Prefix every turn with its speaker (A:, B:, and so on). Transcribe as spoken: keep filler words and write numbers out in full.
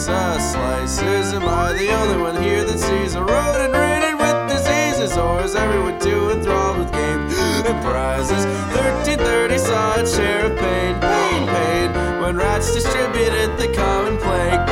A: pizza slices. Am I the only one here that sees a road and ridden with diseases? Or is everyone too enthralled with games and prizes? thirteen thirty saw its share of pain, pain, pain, when rats distributed the common plague.